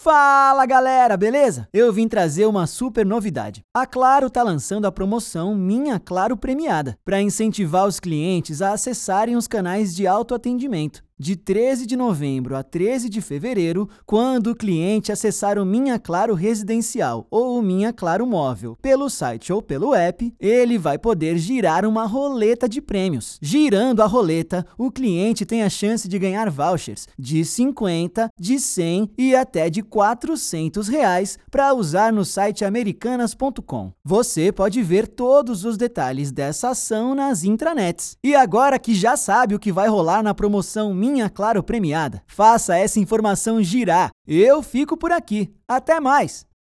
Fala galera, beleza? Eu vim trazer uma super novidade. A Claro tá lançando a promoção Minha Claro Premiada, para incentivar os clientes a acessarem os canais de autoatendimento. De 13 de novembro a 13 de fevereiro, quando o cliente acessar o Minha Claro Residencial ou o Minha Claro Móvel pelo site ou pelo app, ele vai poder girar uma roleta de prêmios. Girando a roleta, o cliente tem a chance de ganhar vouchers de 50, de 100 e até de R$400 para usar no site americanas.com. Você pode ver todos os detalhes dessa ação nas intranets. E agora que já sabe o que vai rolar na promoção Minha Claro Premiada, faça essa informação girar. Eu fico por aqui. Até mais!